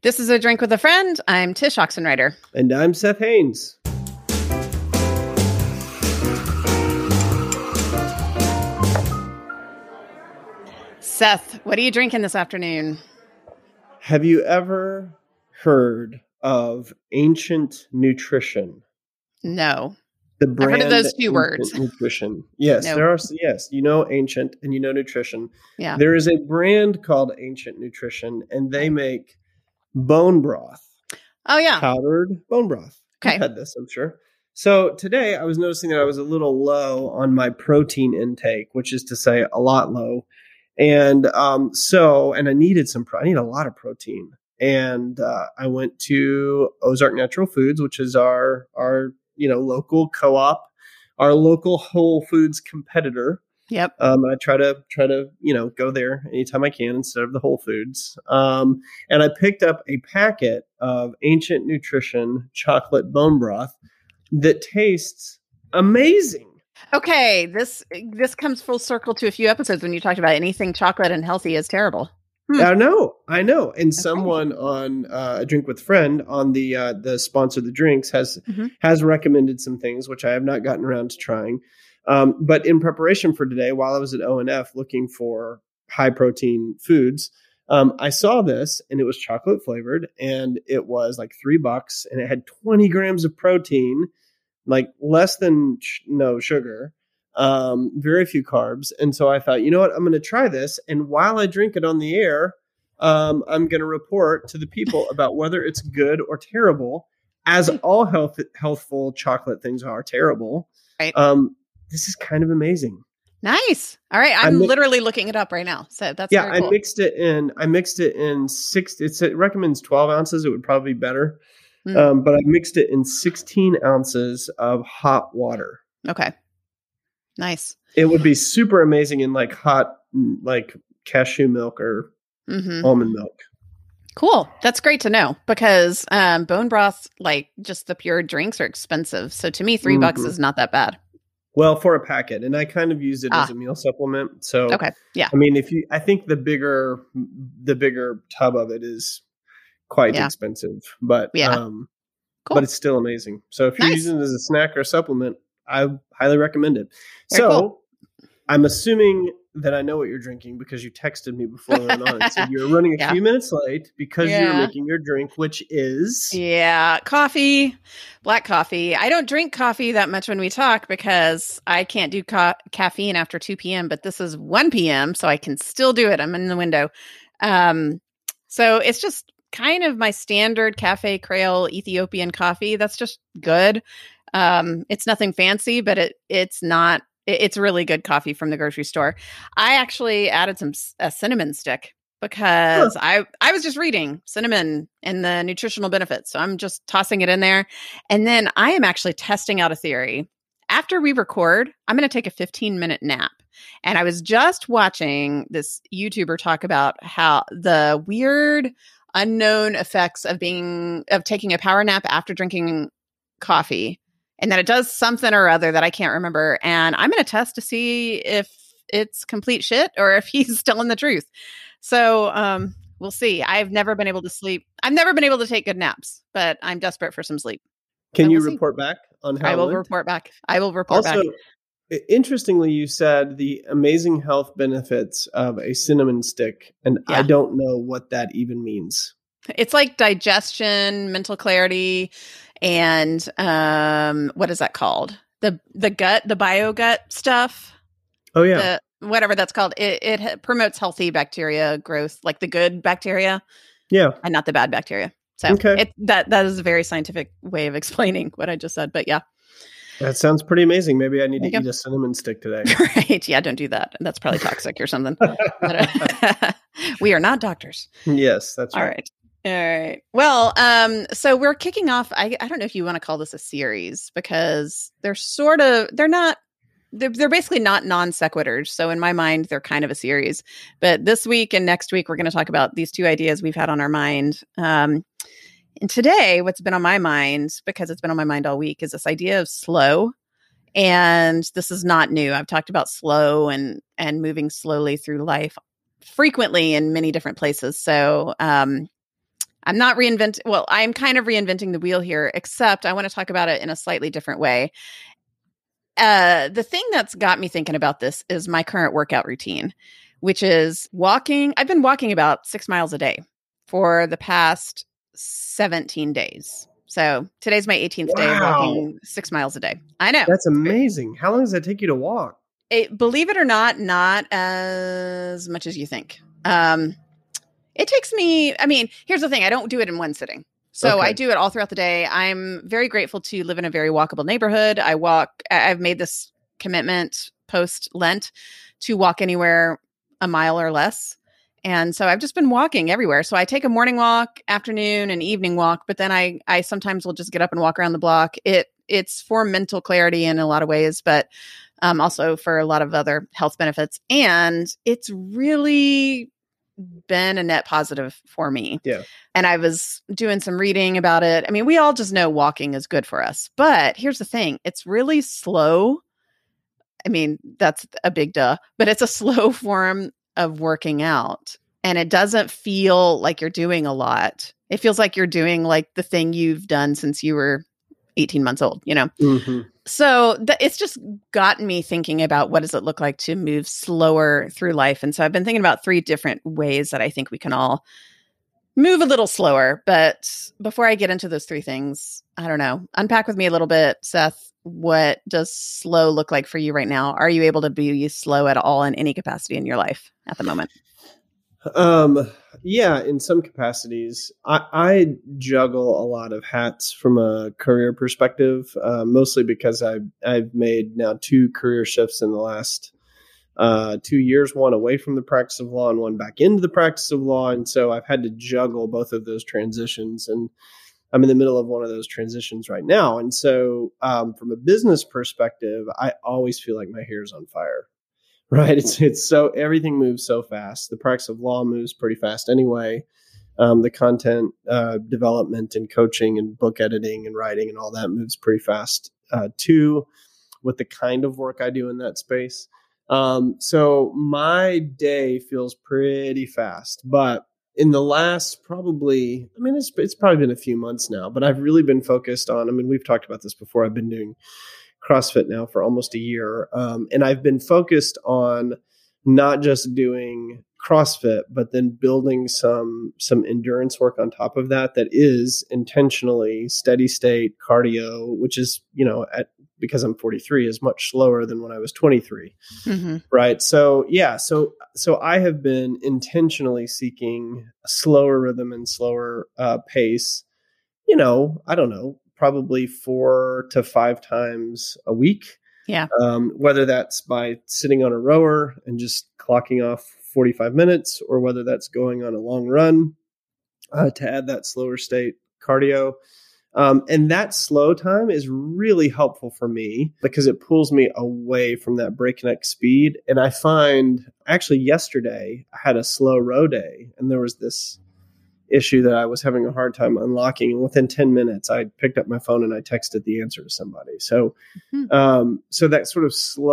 This is A Drink with a Friend. I'm Tish Oxenreider. And I'm Seth Haynes. Seth, what are you drinking this afternoon? Have you ever heard of Ancient Nutrition? No. The brand I've heard of those two Ancient words. Nutrition. Yes, No. there are. Yes, you know Ancient and you know Nutrition. Yeah. There is a brand called Ancient Nutrition, and they make bone broth. Oh, yeah. Powdered bone broth. Okay. You've had this, I'm sure. So today I was noticing that I was a little low on my protein intake, which is to say a lot low. And and I needed I need a lot of protein. And I went to Ozark Natural Foods, which is our local co-op, our local Whole Foods competitor. Yep. I try to go there anytime I can instead of the Whole Foods. And I picked up a packet of Ancient Nutrition chocolate bone broth that tastes amazing. Okay, this comes full circle to a few episodes when you talked about anything chocolate and healthy is terrible. I know. And someone on A Drink with Friend on the sponsor the drinks has recommended some things which I have not gotten around to trying. But in preparation for today, while I was at ONF looking for high protein foods, I saw this and it was chocolate flavored and it was like $3 and it had 20 grams of protein, like less than no sugar, very few carbs. And so I thought, you know what, I'm going to try this. And while I drink it on the air, I'm going to report to the people about whether it's good or terrible, as all healthful chocolate things are terrible. Right. This is kind of amazing. Nice. All right. I'm literally looking it up right now. So that's very cool. I mixed it in it recommends 12 ounces. It would probably be better. But I mixed it in 16 ounces of hot water. Okay. Nice. It would be super amazing in like hot, like cashew milk or almond milk. Cool. That's great to know because bone broth, like just the pure drinks, are expensive. So to me, $3 is not that bad. Well, for a packet, and I kind of used it as a meal supplement. So, okay, yeah. I mean, I think the bigger tub of it is quite expensive, but cool. But it's still amazing. So if you're using it as a snack or a supplement, I highly recommend it. Very cool. I'm assuming that I know what you're drinking because you texted me before we went on and said you're running a few minutes late because you're making your drink, which is coffee, black coffee. I don't drink coffee that much when we talk because I can't do caffeine after 2 p.m. But this is 1 p.m. so I can still do it. I'm in the window. So it's just kind of my standard Cafe Creole Ethiopian coffee. That's just good. It's nothing fancy, but it's really good coffee from the grocery store. I actually added a cinnamon stick because I was just reading cinnamon and the nutritional benefits. So I'm just tossing it in there. And then I am actually testing out a theory. After we record, I'm going to take a 15-minute nap. And I was just watching this YouTuber talk about how the weird unknown effects of taking a power nap after drinking coffee, and that it does something or other that I can't remember. And I'm going to test to see if it's complete shit or if he's telling the truth. So we'll see. I've never been able to sleep. I've never been able to take good naps, but I'm desperate for some sleep. Can you report back on how I will report back. I will report back. Interestingly, you said the amazing health benefits of a cinnamon stick, and I don't know what that even means. It's like digestion, mental clarity, and what is that called? The gut, the biogut stuff. Oh yeah, whatever that's called. It promotes healthy bacteria growth, like the good bacteria. Yeah, and not the bad bacteria. So that is a very scientific way of explaining what I just said. But yeah. That sounds pretty amazing. Maybe I need to eat a cinnamon stick today. Right. Yeah, don't do that. That's probably toxic or something. We are not doctors. Yes, that's right. All right. Well, so we're kicking off. I don't know if you want to call this a series because they're basically not non sequiturs. So in my mind, they're kind of a series. But this week and next week, we're going to talk about these two ideas we've had on our mind. And today, what's been on my mind, because it's been on my mind all week, is this idea of slow. And this is not new. I've talked about slow and moving slowly through life frequently in many different places. So I'm not well, I'm kind of reinventing the wheel here, except I want to talk about it in a slightly different way. The thing that's got me thinking about this is my current workout routine, which is walking. I've been walking about 6 miles a day for the past 17 days. So today's my 18th day of walking 6 miles a day. I know. That's amazing. How long does that take you to walk? Believe it or not as much as you think. It takes me, here's the thing. I don't do it in one sitting. So I do it all throughout the day. I'm very grateful to live in a very walkable neighborhood. I've made this commitment post-Lent to walk anywhere a mile or less. And so I've just been walking everywhere. So I take a morning walk, afternoon, and evening walk, but then I sometimes will just get up and walk around the block. It's for mental clarity in a lot of ways, but also for a lot of other health benefits. And it's really been a net positive for me. Yeah. And I was doing some reading about it. We all just know walking is good for us, but here's the thing. It's really slow. That's a big duh, but it's a slow form of working out. And it doesn't feel like you're doing a lot. It feels like you're doing like the thing you've done since you were 18 months old, Mm-hmm. So it's just gotten me thinking about what does it look like to move slower through life. And so I've been thinking about 3 different ways that I think we can all move a little slower. But before I get into those 3 things, I don't know, unpack with me a little bit, Seth. What does slow look like for you right now? Are you able to be slow at all in any capacity in your life at the moment? Yeah, in some capacities. I juggle a lot of hats from a career perspective, mostly because I've made now 2 career shifts in the last 2 years, one away from the practice of law and one back into the practice of law. And so I've had to juggle both of those transitions, and I'm in the middle of one of those transitions right now. And so from a business perspective, I always feel like my hair is on fire. Right. It's so everything moves so fast. The practice of law moves pretty fast anyway. The content development and coaching and book editing and writing and all that moves pretty fast too, with the kind of work I do in that space. So my day feels pretty fast, but in the last probably, it's probably been a few months now, but I've really been focused on, we've talked about this before. I've been doing CrossFit now for almost a year. And I've been focused on not just doing CrossFit, but then building some endurance work on top of that is intentionally steady state cardio, which is, because I'm 43 is much slower than when I was 23. Mm-hmm. Right. So, yeah. So I have been intentionally seeking a slower rhythm and slower pace, I don't know, probably 4 to 5 times a week. Yeah. Whether that's by sitting on a rower and just clocking off 45 minutes, or whether that's going on a long run to add that slower state cardio. And that slow time is really helpful for me because it pulls me away from that breakneck speed. And I find actually yesterday I had a slow row day, and there was this issue that I was having a hard time unlocking. And within 10 minutes, I picked up my phone and I texted the answer to somebody. So, so that sort of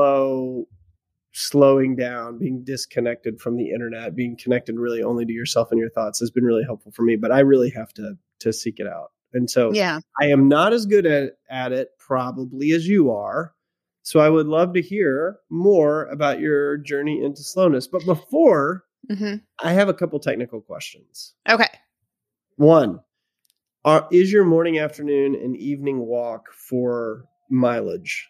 slowing down, being disconnected from the internet, being connected really only to yourself and your thoughts has been really helpful for me, but I really have to seek it out. And so I am not as good at it probably as you are. So I would love to hear more about your journey into slowness. But before, I have a couple technical questions. Okay. 1, is your morning, afternoon, and evening walk for mileage?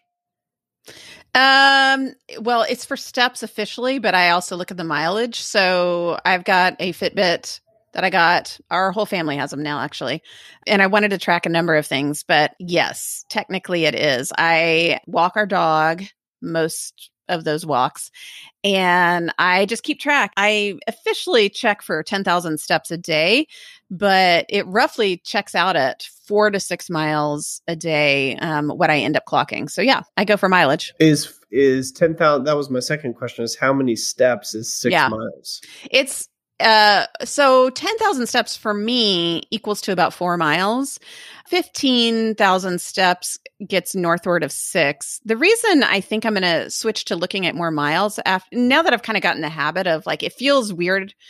Well, it's for steps officially, but I also look at the mileage. So I've got a Fitbit that I got. Our whole family has them now, actually. And I wanted to track a number of things, but yes, technically it is. I walk our dog most of those walks, and I just keep track. I officially check for 10,000 steps a day, but it roughly checks out at 4 to 6 miles a day, what I end up clocking. So yeah, I go for mileage. Is 10,000, that was my second question, is how many steps is 6 miles? It's so 10,000 steps for me equals to about 4 miles. 15,000 steps gets northward of 6. The reason I think I'm going to switch to looking at more miles now that I've kind of gotten the habit of, like, it feels weird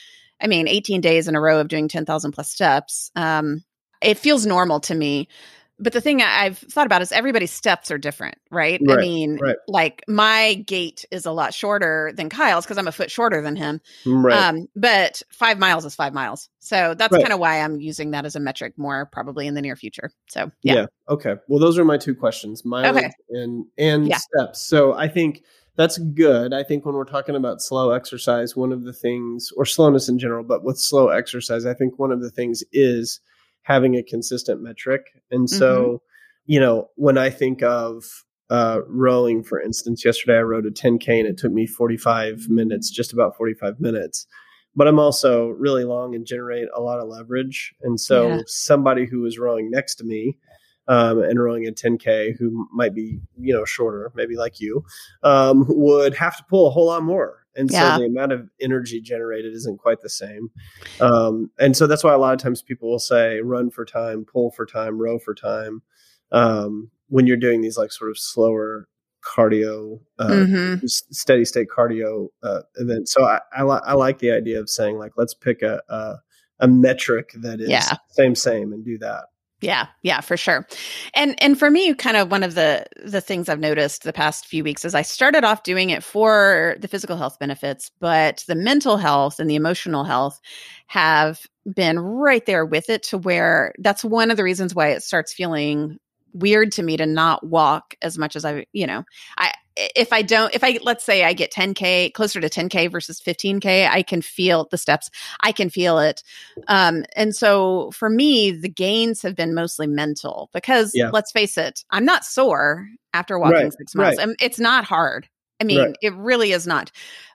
I mean, 18 days in a row of doing 10,000 plus steps. It feels normal to me. But the thing I've thought about is everybody's steps are different, right? I mean, like my gait is a lot shorter than Kyle's because I'm a foot shorter than him. Right. But 5 miles is 5 miles. So that's kind of why I'm using that as a metric more probably in the near future. So, yeah. Okay. Well, those are my two questions, mileage and steps. So I think that's good. I think when we're talking about slow exercise, one of the things, or slowness in general, but with slow exercise, I think one of the things is having a consistent metric. And so, when I think of rowing, for instance, yesterday I rowed a 10K and it took me 45 minutes, just about 45 minutes. But I'm also really long and generate a lot of leverage. And so somebody who was rowing next to me and rowing a 10K who might be, shorter, maybe like you, would have to pull a whole lot more. And so the amount of energy generated isn't quite the same. And so that's why a lot of times people will say run for time, pull for time, row for time. When you're doing these like sort of slower cardio, steady state cardio events. So I like the idea of saying like, let's pick a metric that is same and do that. Yeah, for sure. And for me, kind of one of the things I've noticed the past few weeks is I started off doing it for the physical health benefits, but the mental health and the emotional health have been right there with it to where that's one of the reasons why it starts feeling weird to me to not walk as much as let's say I get 10K, closer to 10K versus 15K, I can feel the steps. I can feel it. And so for me, the gains have been mostly mental because let's face it, I'm not sore after walking 6 miles. It's not hard. I mean, it really is not.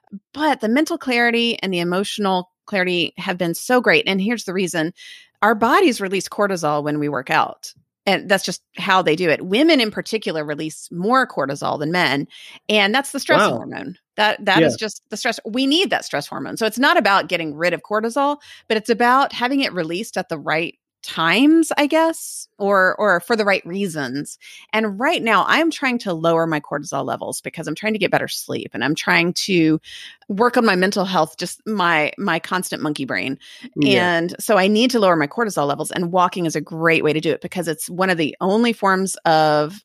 But the mental clarity and the emotional clarity have been so great. And here's the reason. Our bodies release cortisol when we work out. And that's just how they do it. Women in particular release more cortisol than men. And that's the stress hormone. That is just the stress. We need that stress hormone. So it's not about getting rid of cortisol, but it's about having it released at the right times, I guess, or for the right reasons. And right now I'm trying to lower my cortisol levels because I'm trying to get better sleep and I'm trying to work on my mental health, just my constant monkey brain. And so I need to lower my cortisol levels, and walking is a great way to do it because it's one of the only forms of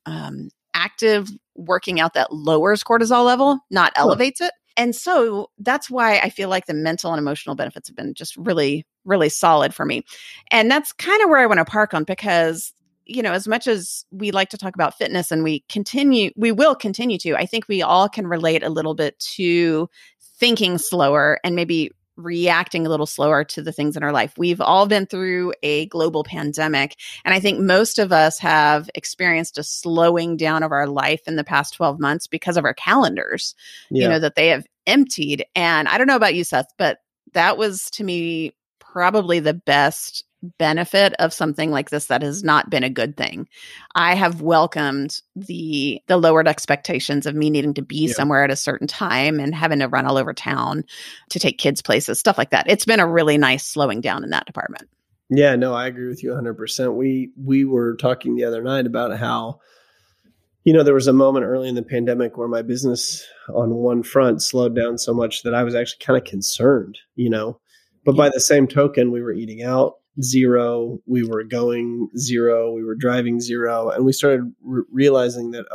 active working out that lowers cortisol level, not elevates it. And so that's why I feel like the mental and emotional benefits have been just really, really solid for me. And that's kind of where I want to park on because, as much as we like to talk about fitness and we will continue to, I think we all can relate a little bit to thinking slower and maybe reacting a little slower to the things in our life. We've all been through a global pandemic. And I think most of us have experienced a slowing down of our life in the past 12 months because of our calendars, that they have emptied. And I don't know about you, Seth, but that was to me probably the best benefit of something like this that has not been a good thing. I have welcomed the lowered expectations of me needing to be somewhere at a certain time and having to run all over town to take kids places, stuff like that. It's been a really nice slowing down in that department. Yeah, no, I agree with you 100%. We were talking the other night about how, there was a moment early in the pandemic where my business on one front slowed down so much that I was actually kind of concerned, but by the same token, we were eating out zero, we were going zero, we were driving zero. And we started realizing that,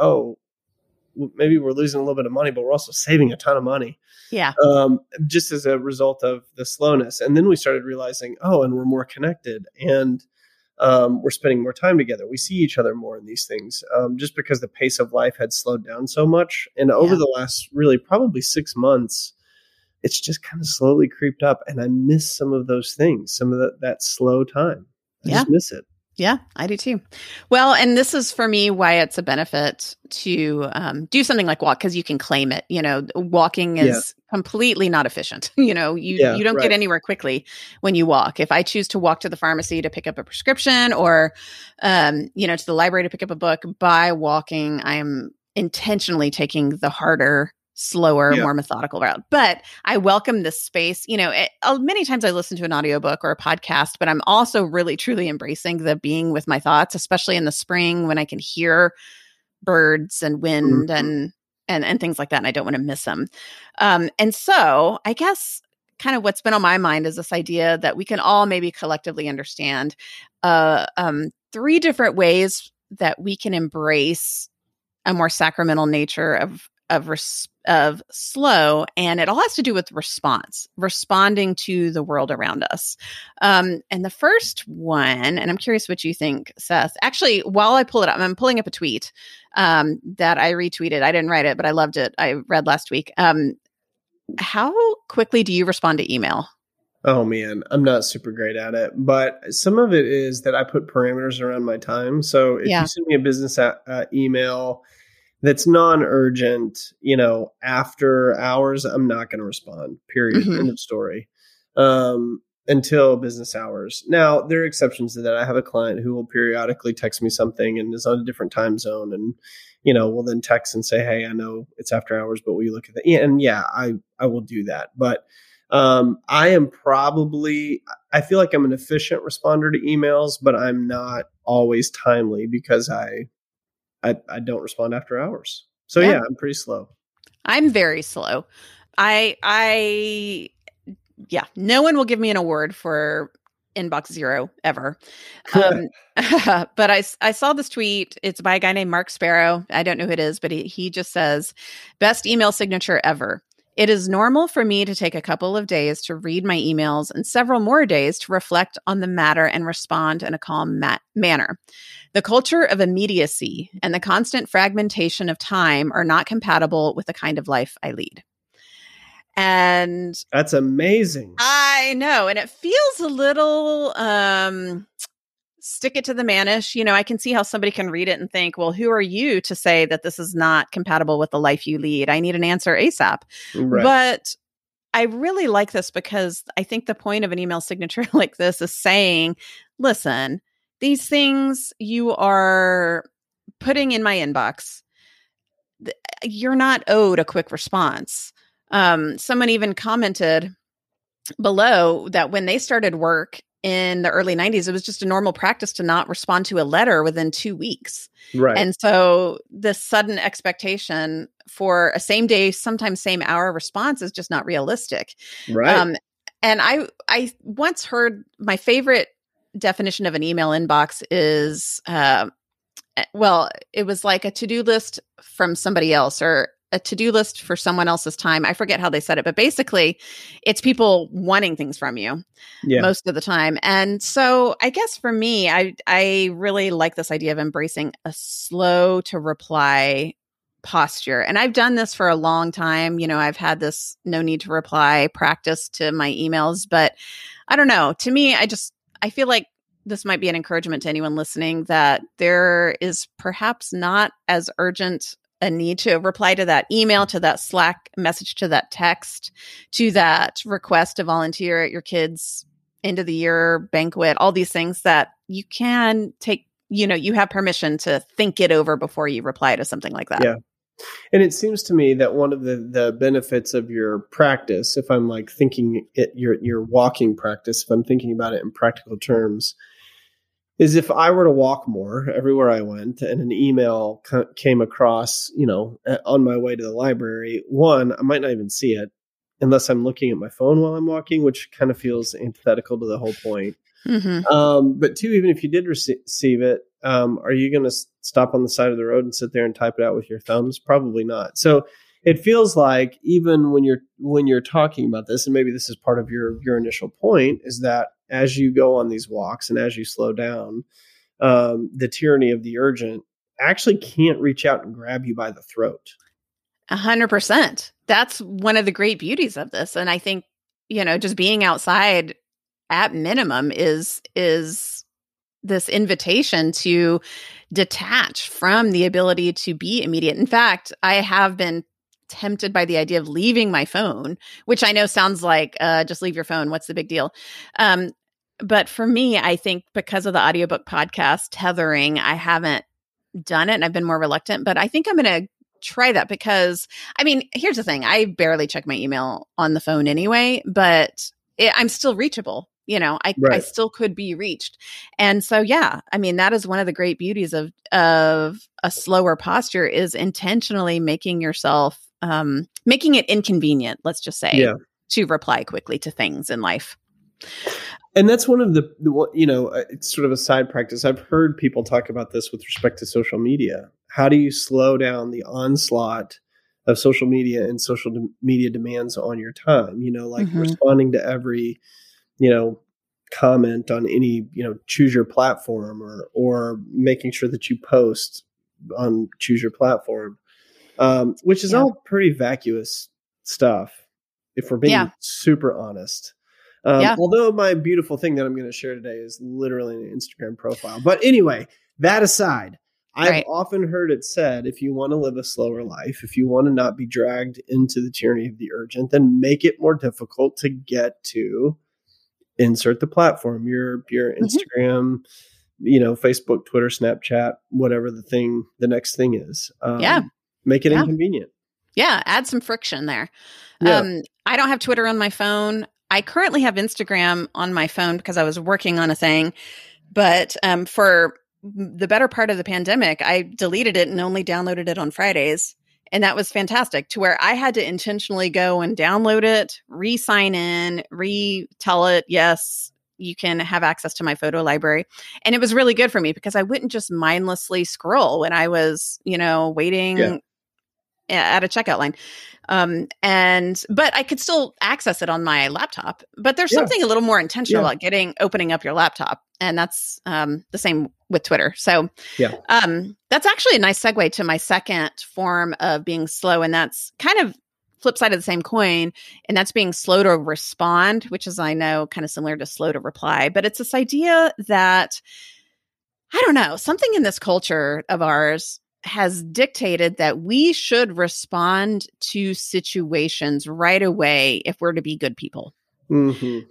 maybe we're losing a little bit of money, but we're also saving a ton of money. Yeah. Just as a result of the slowness. And then we started realizing, and we're more connected and we're spending more time together. We see each other more in these things just because the pace of life had slowed down so much. And over the last really probably 6 months, it's just kind of slowly creeped up. And I miss some of those things, some of that slow time. I just miss it. Yeah, I do too. Well, and this is for me why it's a benefit to do something like walk, because you can claim it. Walking is completely not efficient. You don't get anywhere quickly when you walk. If I choose to walk to the pharmacy to pick up a prescription or, to the library to pick up a book, by walking, I'm intentionally taking the harder, slower, more methodical route. But I welcome this space. Many times I listen to an audiobook or a podcast, but I'm also really, truly embracing the being with my thoughts, especially in the spring when I can hear birds and wind and things like that. And I don't want to miss them. And so I guess kind of what's been on my mind is this idea that we can all maybe collectively understand 3 different ways that we can embrace a more sacramental nature of slow, and it all has to do with responding to the world around us. And the first one, and I'm curious what you think, Seth. Actually, while I pull it up, I'm pulling up a tweet that I retweeted. I didn't write it, but I loved it. I read last week. How quickly do you respond to email? Oh man, I'm not super great at it, but some of it is that I put parameters around my time. So if you send me a business email that's non-urgent, after hours, I'm not going to respond, period. End of story. Until business hours. Now, there are exceptions to that. I have a client who will periodically text me something and is on a different time zone and, will then text and say, hey, I know it's after hours, but will you look at that? And I will do that. But I feel like I'm an efficient responder to emails, but I'm not always timely because I don't respond after hours. So I'm pretty slow. I'm very slow. No one will give me an award for inbox zero ever. But I saw this tweet. It's by a guy named Mark Sparrow. I don't know who it is, but he just says, best email signature ever. It is normal for me to take a couple of days to read my emails and several more days to reflect on the matter and respond in a calm manner. The culture of immediacy and the constant fragmentation of time are not compatible with the kind of life I lead. And that's amazing. I know. And it feels a little stick it to the manish. I can see how somebody can read it and think, well, who are you to say that this is not compatible with the life you lead? I need an answer ASAP. Right. But I really like this because I think the point of an email signature like this is saying, listen, these things you are putting in my inbox, you're not owed a quick response. Someone even commented below that when they started work in the early 90s, it was just a normal practice to not respond to a letter within 2 weeks. Right. And so this sudden expectation for a same day, sometimes same hour response is just not realistic. Right. And I once heard my favorite definition of an email inbox is, it was like a to-do list from somebody else or a to-do list for someone else's time. I forget how they said it, but basically it's people wanting things from you most of the time. And so I guess for me, I really like this idea of embracing a slow to reply posture. And I've done this for a long time. I've had this no need to reply practice to my emails, but I don't know. To me, I feel like this might be an encouragement to anyone listening that there is perhaps not as urgent a need to reply to that email, to that Slack message, to that text, to that request to volunteer at your kids' end of the year banquet, all these things that you can take, you have permission to think it over before you reply to something like that. Yeah. And it seems to me that one of the benefits of your practice, if I'm like thinking it, your walking practice, if I'm thinking about it in practical terms, is if I were to walk more everywhere I went and an email came across, on my way to the library, one, I might not even see it unless I'm looking at my phone while I'm walking, which kind of feels antithetical to the whole point. Mm-hmm. But two, even if you did receive it, are you going to stop on the side of the road and sit there and type it out with your thumbs? Probably not. So it feels like even when you're talking about this, and maybe this is part of your initial point, is that as you go on these walks and as you slow down, the tyranny of the urgent actually can't reach out and grab you by the throat. 100%. That's one of the great beauties of this. And I think, just being outside at minimum is this invitation to detach from the ability to be immediate. In fact, I have been tempted by the idea of leaving my phone, which I know sounds like just leave your phone. What's the big deal? But for me, I think because of the audiobook podcast tethering, I haven't done it and I've been more reluctant, but I think I'm going to try that because, here's the thing. I barely check my email on the phone anyway, but I'm still reachable. I still could be reached. And so, that is one of the great beauties of a slower posture is intentionally making yourself, making it inconvenient, let's just say. to reply quickly to things in life. And that's one of the it's sort of a side practice. I've heard people talk about this with respect to social media. How do you slow down the onslaught of social media and social media demands on your time? Responding to every, comment on any, choose your platform or making sure that you post on choose your platform, which is all pretty vacuous stuff, if we're being super honest. Although my beautiful thing that I'm going to share today is literally an Instagram profile. But anyway, that aside, I've often heard it said, if you want to live a slower life, if you want to not be dragged into the tyranny of the urgent, then make it more difficult to get to insert the platform, your Instagram, Facebook, Twitter, Snapchat, whatever the next thing is. Make it inconvenient. Yeah. Add some friction there. I don't have Twitter on my phone. I currently have Instagram on my phone because I was working on a thing, but for the better part of the pandemic, I deleted it and only downloaded it on Fridays. And that was fantastic, to where I had to intentionally go and download it, re-sign in, tell it, yes, you can have access to my photo library. And it was really good for me because I wouldn't just mindlessly scroll when I was, waiting at a checkout line. But I could still access it on my laptop. But there's something a little more intentional about opening up your laptop. And that's the same with Twitter. So that's actually a nice segue to my second form of being slow. And that's kind of flip side of the same coin. And that's being slow to respond, which is, I know, kind of similar to slow to reply. But it's this idea that, I don't know, something in this culture of ours has dictated that we should respond to situations right away if we're to be good people. Mm-hmm.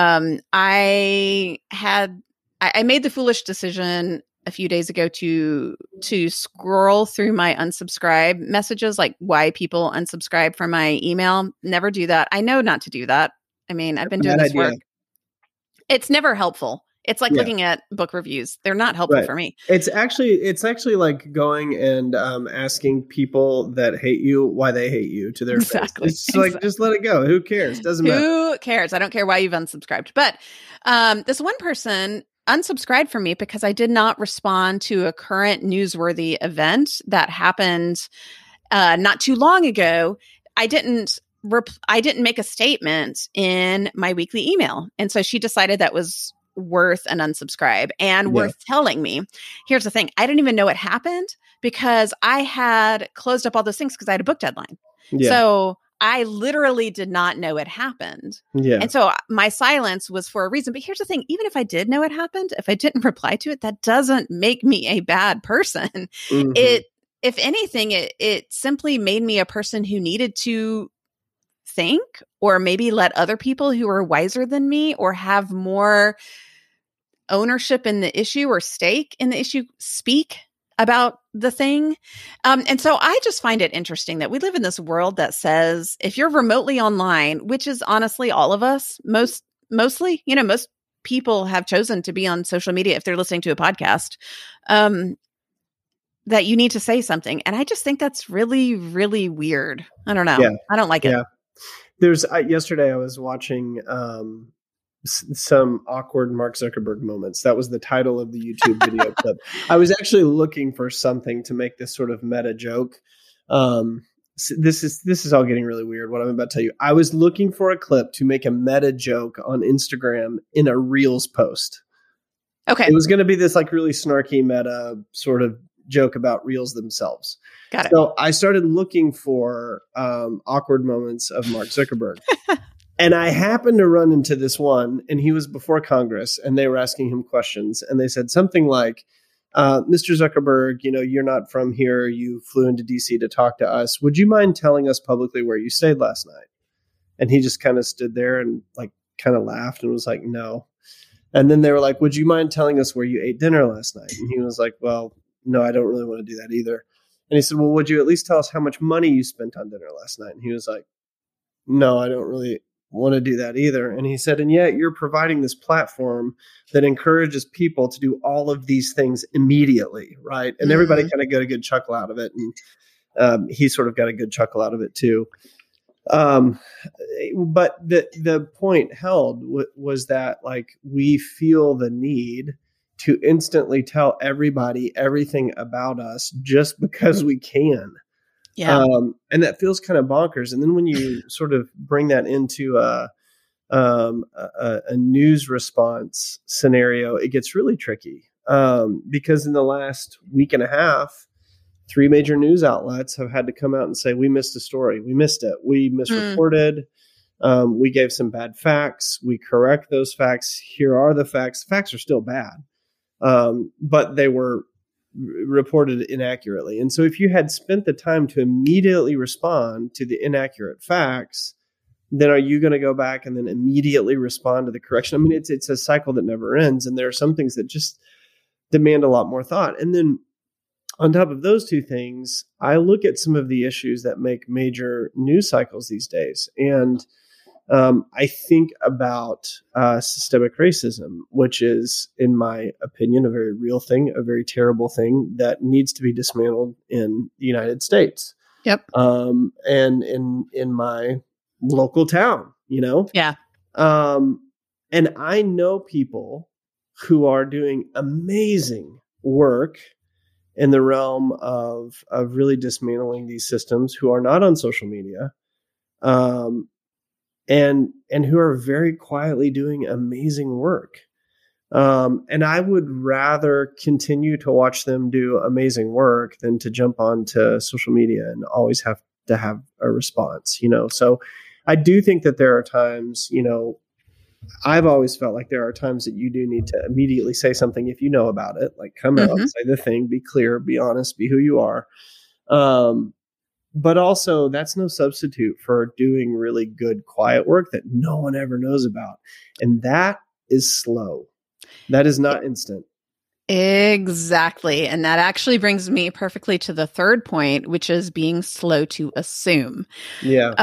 I made the foolish decision a few days ago to scroll through my unsubscribe messages, like why people unsubscribe from my email. Never do that. I know not to do that. I mean, I've been doing this work. It's never helpful. It's like looking at book reviews. They're not helpful for me. It's actually like going and asking people that hate you why they hate you to their face. It's like, just let it go. Who cares? Doesn't matter. Who cares? I don't care why you've unsubscribed. But this one person unsubscribed from me because I did not respond to a current newsworthy event that happened not too long ago. I didn't make a statement in my weekly email. And so she decided that was worth an unsubscribe and worth telling me. Here's the thing. I didn't even know it happened because I had closed up all those things because I had a book deadline. Yeah. So I literally did not know it happened. Yeah. And so my silence was for a reason. But here's the thing. Even if I did know it happened, if I didn't reply to it, that doesn't make me a bad person. Mm-hmm. If anything, it simply made me a person who needed to think, or maybe let other people who are wiser than me or have more ownership in the issue or stake in the issue speak about the thing. And so I just find it interesting that we live in this world that says if you're remotely online, which is honestly all of us, mostly, most people have chosen to be on social media if they're listening to a podcast, that you need to say something. And I just think that's really, really weird. I don't know. Yeah. I don't like it. Yeah. Yesterday I was watching some awkward Mark Zuckerberg moments. That was the title of the YouTube video clip. I was actually looking for something to make this sort of meta joke. This is all getting really weird, what I'm about to tell you. I was looking for a clip to make a meta joke on Instagram in a Reels post. Okay. It was going to be this like really snarky meta sort of joke about Reels themselves. Got it. So I started looking for awkward moments of Mark Zuckerberg. And I happened to run into this one, and he was before Congress, and they were asking him questions. And they said something like, Mr. Zuckerberg, you're not from here. You flew into DC to talk to us. Would you mind telling us publicly where you stayed last night? And he just kind of stood there and like kind of laughed and was like, no. And then they were like, would you mind telling us where you ate dinner last night? And he was like, well, no, I don't really want to do that either. And he said, well, would you at least tell us how much money you spent on dinner last night? And he was like, no, I don't really want to do that either. And he said, and yet you're providing this platform that encourages people to do all of these things immediately, right? And everybody kind of got a good chuckle out of it. And he sort of got a good chuckle out of it too. Um, but the point held was that like we feel the need to instantly tell everybody everything about us just because we can. Yeah. And that feels kind of bonkers. And then when you sort of bring that into a news response scenario, it gets really tricky. Because in the last week and a half, 3 major news outlets have had to come out and say, we missed a story. We missed it. We misreported. We gave some bad facts. We correct those facts. Here are the facts. The facts are still bad. But they were reported inaccurately. And so if you had spent the time to immediately respond to the inaccurate facts, then are you going to go back and then immediately respond to the correction? I mean, it's a cycle that never ends. And there are some things that just demand a lot more thought. And then on top of those two things, I look at some of the issues that make major news cycles these days. And I think about systemic racism, which is, in my opinion, a very real thing, a very terrible thing that needs to be dismantled in the United States. Yep. And in my local town, Yeah. And I know people who are doing amazing work in the realm of really dismantling these systems, who are not on social media, and who are very quietly doing amazing work. And I would rather continue to watch them do amazing work than to jump onto social media and always have to have a response, So I do think that there are times, I've always felt like there are times that you do need to immediately say something if you know about it, like come out, say the thing, be clear, be honest, be who you are. But also that's no substitute for doing really good, quiet work that no one ever knows about. And that is slow. That is not instant. Exactly. And that actually brings me perfectly to the third point, which is being slow to assume. Yeah.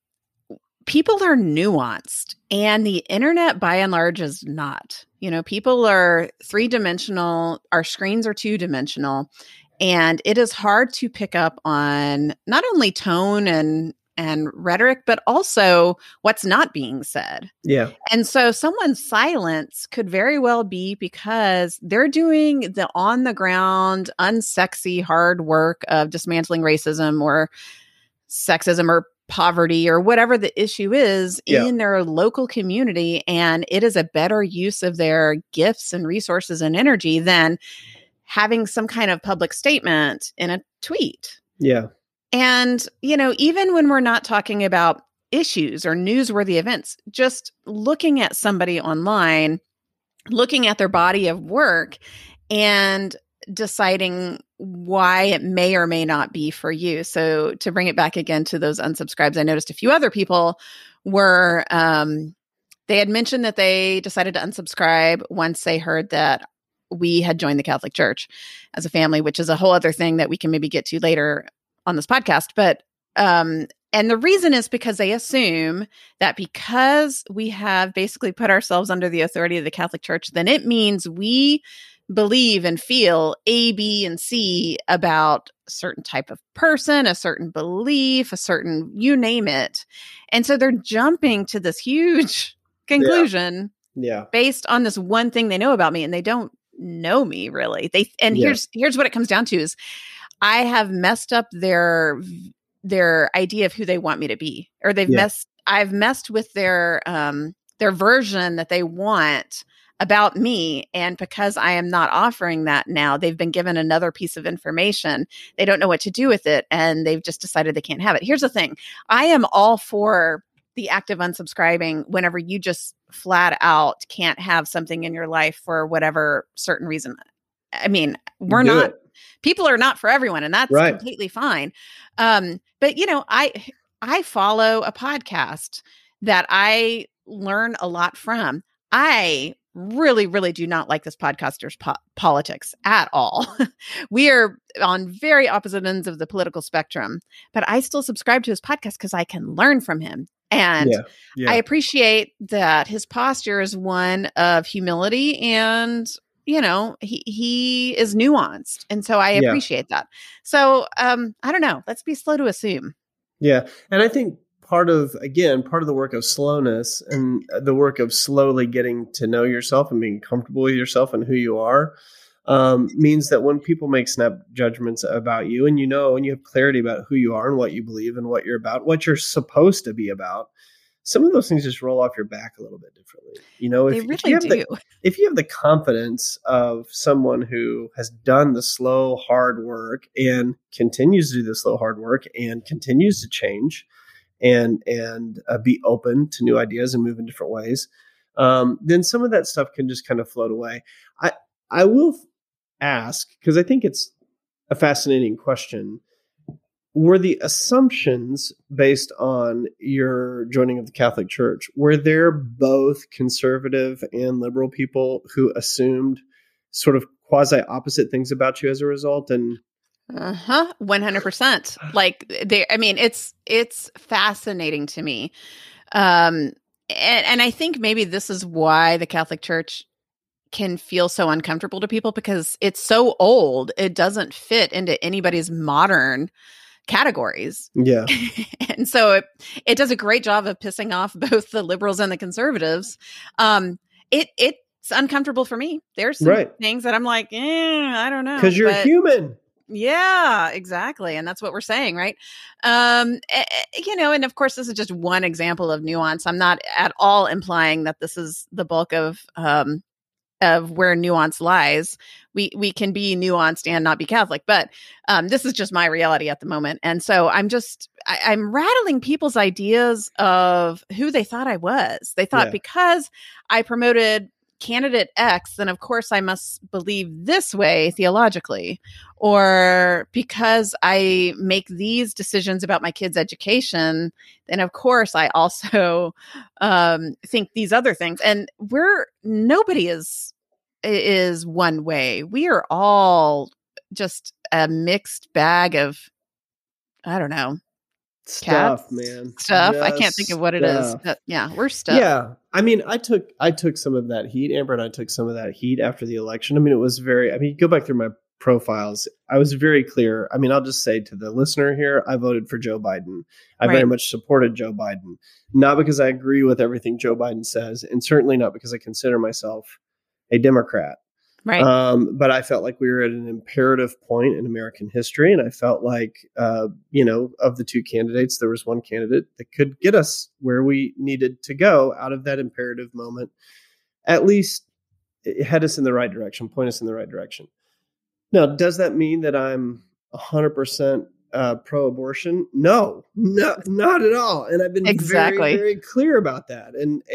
People are nuanced, and the internet by and large is not. People are 3-dimensional, our screens are 2-dimensional, and it is hard to pick up on not only tone and rhetoric, but also what's not being said. Yeah. And so someone's silence could very well be because they're doing the on the ground, unsexy, hard work of dismantling racism or sexism or poverty or whatever the issue is in their local community. And it is a better use of their gifts and resources and energy than having some kind of public statement in a tweet. Yeah. And, even when we're not talking about issues or newsworthy events, just looking at somebody online, looking at their body of work and deciding why it may or may not be for you. So to bring it back again to those unsubscribes, I noticed a few other people were, they had mentioned that they decided to unsubscribe once they heard that we had joined the Catholic Church as a family, which is a whole other thing that we can maybe get to later on this podcast. But, and the reason is because they assume that because we have basically put ourselves under the authority of the Catholic Church, then it means we believe and feel A, B, and C about a certain type of person, a certain belief, a certain, you name it. And so they're jumping to this huge conclusion based on this one thing they know about me, and they don't know me really. Here's what it comes down to is I have messed up their idea of who they want me to be, or I've messed with their version that they want about me. And because I am not offering that now, they've been given another piece of information. They don't know what to do with it, and they've just decided they can't have it. Here's the thing. I am all for the act of unsubscribing whenever you just flat out can't have something in your life for whatever certain reason. I mean, people are not for everyone, and that's completely fine. But I follow a podcast that I learn a lot from. I really, really do not like this podcaster's politics at all. We are on very opposite ends of the political spectrum, but I still subscribe to his podcast because I can learn from him. And I appreciate that his posture is one of humility, and he is nuanced. And so I appreciate that. So I don't know. Let's be slow to assume. Yeah. And I think part of the work of slowness and the work of slowly getting to know yourself and being comfortable with yourself and who you are means that when people make snap judgments about you, and and you have clarity about who you are and what you believe and what you're about, what you're supposed to be about, some of those things just roll off your back a little bit differently. They really do. If you have the confidence of someone who has done the slow, hard work and continues to do the slow, hard work and continues to change and be open to new ideas and move in different ways, then some of that stuff can just kind of float away. I will ask, because I think it's a fascinating question. Were the assumptions based on your joining of the Catholic Church, were there both conservative and liberal people who assumed sort of quasi opposite things about you as a result? And 100%. Like it's fascinating to me. And I think maybe this is why the Catholic Church can feel so uncomfortable to people, because it's so old. It doesn't fit into anybody's modern categories. Yeah. And so it does a great job of pissing off both the liberals and the conservatives. It's uncomfortable for me. There's some things that I'm like, I don't know. Because you're human. Yeah, exactly. And that's what we're saying, right? And of course, this is just one example of nuance. I'm not at all implying that this is the bulk of where nuance lies. We can be nuanced and not be Catholic, but this is just my reality at the moment. And so I'm rattling people's ideas of who they thought I was. They thought because I promoted candidate X, then of course I must believe this way theologically, or because I make these decisions about my kids' education, then of course I also think these other things. And nobody is one way. We are all just a mixed bag of, I don't know, stuff, cats, man. Stuff. I can't think of what it is. But yeah, we're stuff. Yeah. I mean, I took some of that heat. Amber and I took some of that heat after the election. I mean, it was go back through my profiles. I was very clear. I mean, I'll just say to the listener here, I voted for Joe Biden. I very much supported Joe Biden, not because I agree with everything Joe Biden says, and certainly not because I consider myself a Democrat. Right. But I felt like we were at an imperative point in American history. And I felt like, of the two candidates, there was one candidate that could get us where we needed to go out of that imperative moment. At least head us in the right direction, point us in the right direction. Now, does that mean that I'm 100% pro-abortion? No, not at all. And I've been very, very clear about that.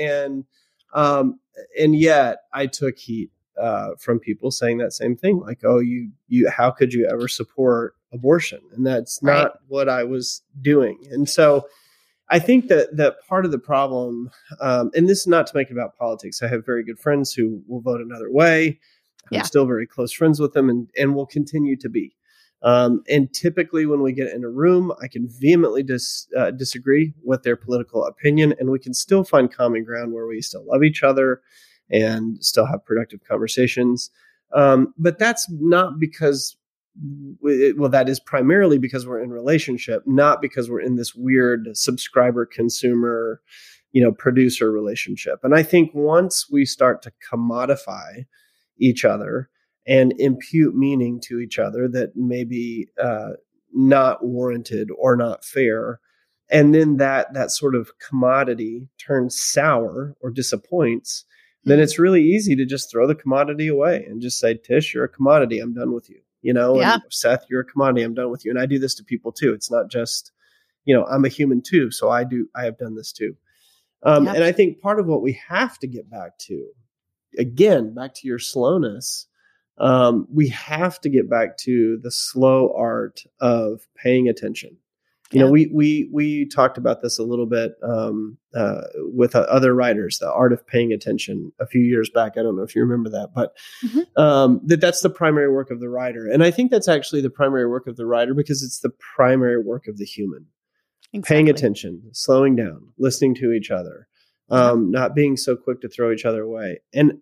And yet I took heat from people saying that same thing, like, "Oh, you, how could you ever support abortion?" And that's not what I was doing. And so, I think that part of the problem, and this is not to make it about politics. I have very good friends who will vote another way. I'm still very close friends with them, and will continue to be. And typically, when we get in a room, I can vehemently disagree with their political opinion, and we can still find common ground where we still love each other and still have productive conversations. But that's not because, that is primarily because we're in relationship, not because we're in this weird subscriber, consumer, producer relationship. And I think once we start to commodify each other and impute meaning to each other that may be not warranted or not fair, and then that sort of commodity turns sour or disappoints, then it's really easy to just throw the commodity away and just say, "Tish, you're a commodity. I'm done with you." And Seth, you're a commodity. I'm done with you. And I do this to people too. It's not just, I'm a human too. So I have done this too. And I think part of what we have to get back to, again, back to your slowness, we have to get back to the slow art of paying attention. We talked about this a little bit with other writers, the art of paying attention a few years back. I don't know if you remember that, but that's the primary work of the writer. And I think that's actually the primary work of the writer because it's the primary work of the human. Exactly. Paying attention, slowing down, listening to each other, not being so quick to throw each other away. And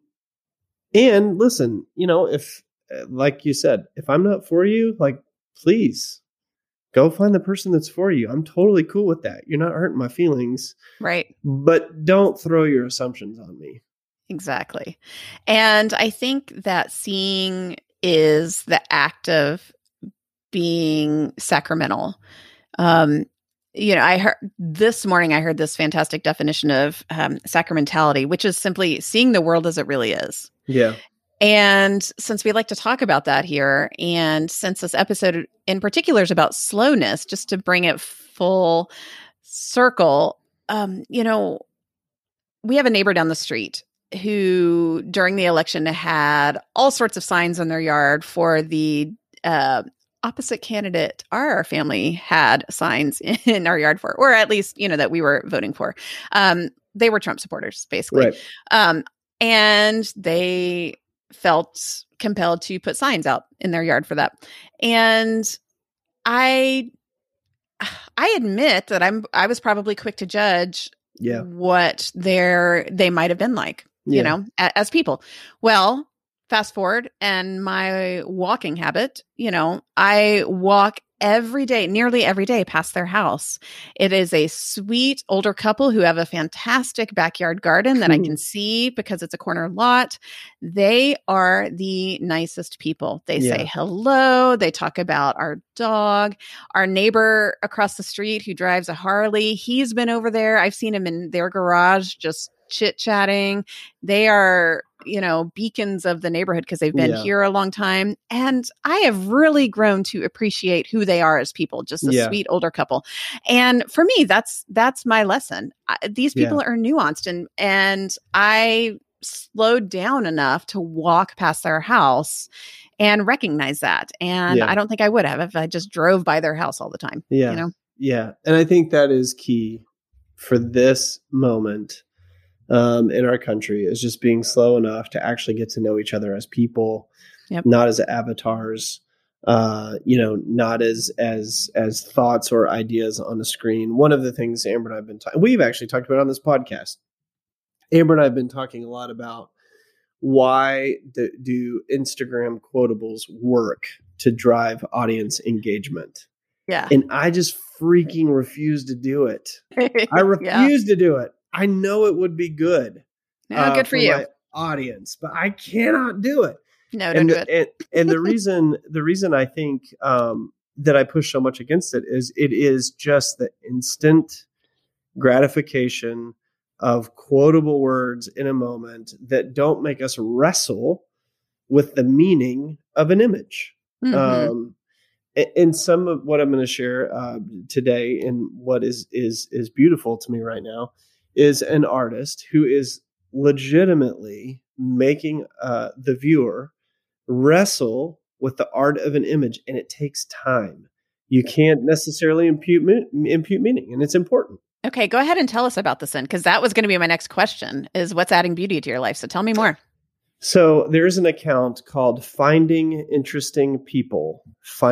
listen, if, like you said, if I'm not for you, like, please Go find the person that's for you. I'm totally cool with that. You're not hurting my feelings. Right. But don't throw your assumptions on me. Exactly. And I think that seeing is the act of being sacramental. I heard this morning, I heard this fantastic definition of sacramentality, which is simply seeing the world as it really is. Yeah. And since we like to talk about that here, and since this episode in particular is about slowness, just to bring it full circle, we have a neighbor down the street who during the election had all sorts of signs in their yard for the opposite candidate our family had signs in our yard for, or at least, that we were voting for. They were Trump supporters, basically. Right. And they felt compelled to put signs out in their yard for that. And I admit that I was probably quick to judge what they might have been like, as people. Well, fast forward, and my walking habit, I walk nearly every day past their house. It is a sweet older couple who have a fantastic backyard garden that I can see because it's a corner lot. They are the nicest people. They say hello. They talk about our dog. Our neighbor across the street who drives a Harley, he's been over there. I've seen him in their garage just chit-chatting. They are, beacons of the neighborhood because they've been here a long time. And I have really grown to appreciate who they are as people, just a sweet older couple. And for me, that's my lesson. These people are nuanced, and I slowed down enough to walk past their house and recognize that. And I don't think I would have if I just drove by their house all the time. Yeah. And I think that is key for this moment. In our country, is just being slow enough to actually get to know each other as people, not as avatars, not as thoughts or ideas on a screen. One of the things Amber and I have been we've actually talked about on this podcast. Amber and I have been talking a lot about why do Instagram quotables work to drive audience engagement. Yeah. And I just freaking refuse to do it. I refuse to do it. I know it would be good. Good for you, my audience, but I cannot do it. No, don't do it. And the reason I think that I push so much against it is just the instant gratification of quotable words in a moment that don't make us wrestle with the meaning of an image. Mm-hmm. And some of what I'm going to share today, and what is beautiful to me right now, is an artist who is legitimately making the viewer wrestle with the art of an image, and it takes time. You can't necessarily impute meaning, and it's important. Okay, go ahead and tell us about this then, because that was going to be my next question, is what's adding beauty to your life? So tell me more. So there's an account called Finding Interesting People.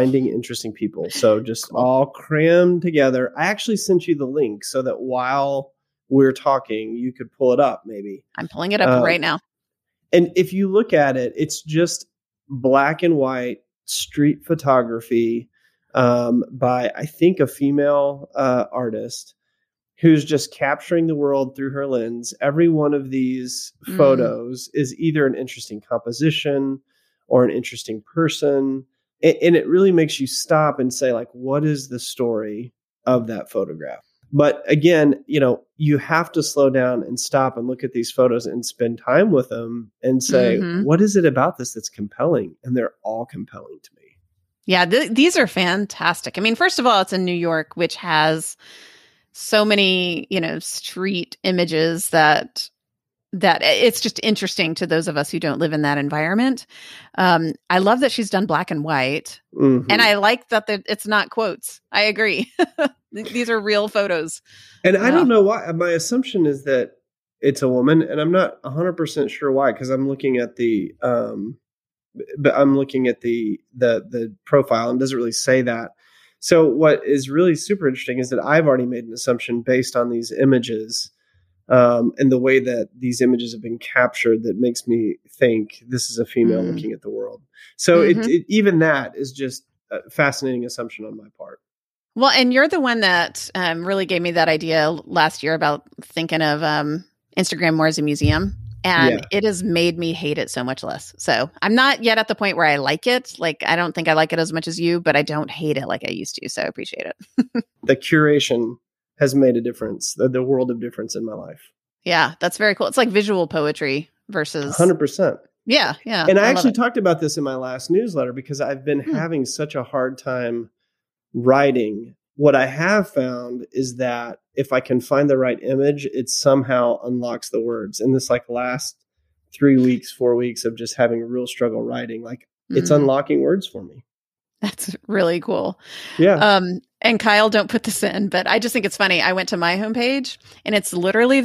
So just all crammed together. I actually sent you the link so that while we're talking, you could pull it up maybe. I'm pulling it up right now. And if you look at it, it's just black and white street photography by, I think, a female artist who's just capturing the world through her lens. Every one of these photos is either an interesting composition or an interesting person. And it really makes you stop and say, like, what is the story of that photograph? But again, you have to slow down and stop and look at these photos and spend time with them and say, what is it about this that's compelling? And they're all compelling to me. Yeah, these are fantastic. I mean, first of all, it's in New York, which has so many, street images that it's just interesting to those of us who don't live in that environment. I love that she's done black and white. And I like that it's not quotes. I agree. These are real photos. And I don't know why. My assumption is that it's a woman, and I'm not 100% sure why, because I'm looking at the profile, and it doesn't really say that. So what is really super interesting is that I've already made an assumption based on these images and the way that these images have been captured that makes me think this is a female looking at the world. So even that is just a fascinating assumption on my part. Well, and you're the one that really gave me that idea last year about thinking of Instagram more as a museum. And it has made me hate it so much less. So I'm not yet at the point where I like it. Like, I don't think I like it as much as you, but I don't hate it like I used to. So I appreciate it. The curation has made a difference, the world of difference in my life. Yeah, that's very cool. It's like visual poetry versus 100%. Yeah, yeah. And I actually talked about this in my last newsletter because I've been having such a hard time writing. What I have found is that if I can find the right image, it somehow unlocks the words. In this last 3 weeks, 4 weeks of just having a real struggle writing, it's unlocking words for me. That's really cool. Yeah. And Kyle, don't put this in, but I just think it's funny. I went to my homepage and it's literally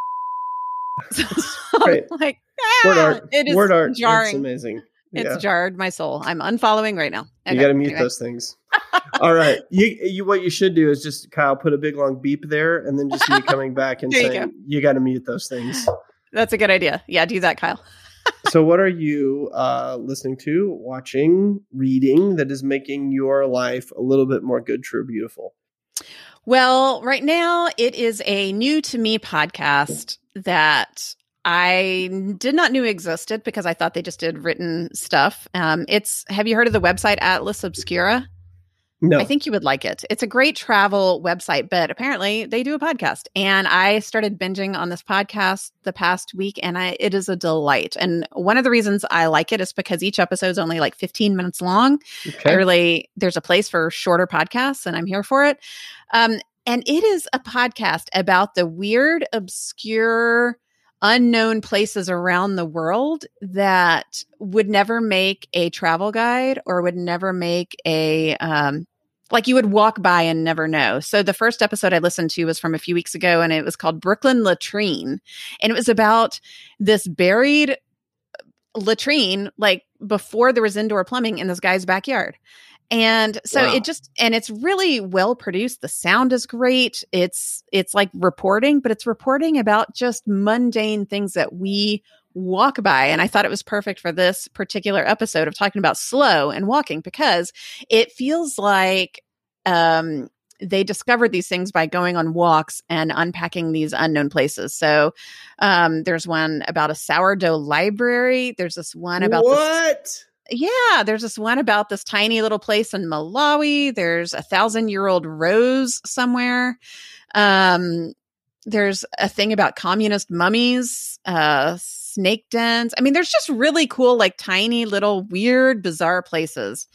right. like, word art. It is word art. jarring. It's amazing. It's jarred my soul. I'm unfollowing right now. Okay, you got to mute those things. All right. You what you should do is just, Kyle, put a big long beep there and then just me coming back and saying, you got to mute those things. That's a good idea. Yeah, do that, Kyle. So what are you listening to, watching, reading that is making your life a little bit more good, true, beautiful? Well, right now it is a new to me podcast that I did not know existed because I thought they just did written stuff. Have you heard of the website Atlas Obscura? No. I think you would like it. It's a great travel website, but apparently they do a podcast. And I started binging on this podcast the past week, and it is a delight. And one of the reasons I like it is because each episode is only 15 minutes long. Okay. There's a place for shorter podcasts, and I'm here for it. And it is a podcast about the weird, obscure, unknown places around the world that would never make a travel guide or would never make a you would walk by and never know. So the first episode I listened to was from a few weeks ago, and it was called Brooklyn Latrine. And it was about this buried latrine, before there was indoor plumbing in this guy's backyard. And so it's really well produced. The sound is great. It's like reporting, but it's reporting about just mundane things that we walk by. And I thought it was perfect for this particular episode of talking about slow and walking, because it feels like they discovered these things by going on walks and unpacking these unknown places. So there's one about a sourdough library. There's this one about there's this one about this tiny little place in Malawi. There's 1,000-year-old rose somewhere. There's a thing about communist mummies, snake dens. I mean, there's just really cool, tiny little weird, bizarre places.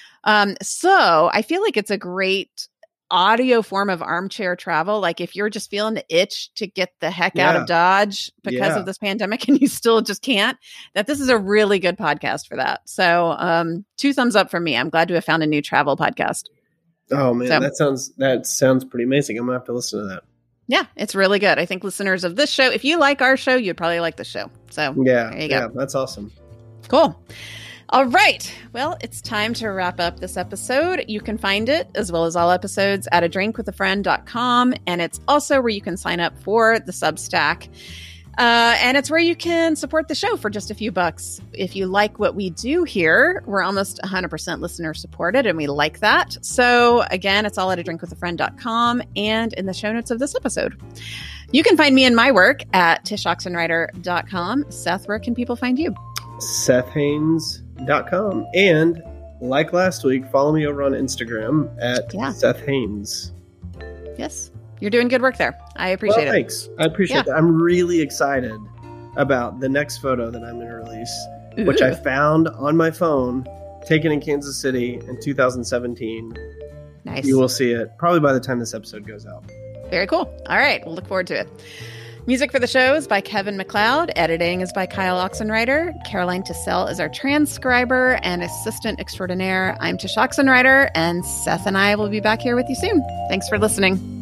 So I feel like it's a great audio form of armchair travel. If you're just feeling the itch to get the heck out of Dodge because of this pandemic and you still just can't, that this is a really good podcast for that. So 2 thumbs up for me. I'm glad to have found a new travel podcast. Oh man, that sounds pretty amazing. I'm gonna have to listen to that. Yeah, it's really good. I think listeners of this show, if you like our show, you'd probably like the show. So there you go. Yeah, that's awesome. Cool. All right. Well, it's time to wrap up this episode. You can find it, as well as all episodes, at adrinkwithafriend.com. And it's also where you can sign up for the Substack. And it's where you can support the show for just a few bucks. If you like what we do here, we're almost 100% listener supported, and we like that. So again, it's all at adrinkwithafriend.com and in the show notes of this episode. You can find me and my work at tishoxenrider.com. Seth, where can people find you? SethHaines.com. And like last week, follow me over on Instagram at Seth Haines. Yes. You're doing good work there. I appreciate it. Thanks. I appreciate it. I'm really excited about the next photo that I'm going to release, which I found on my phone, taken in Kansas City in 2017. Nice. You will see it probably by the time this episode goes out. Very cool. All right. We'll look forward to it. Music for the show is by Kevin MacLeod. Editing is by Kyle Oxenreider. Caroline Tissell is our transcriber and assistant extraordinaire. I'm Tish Oxenreider, and Seth and I will be back here with you soon. Thanks for listening.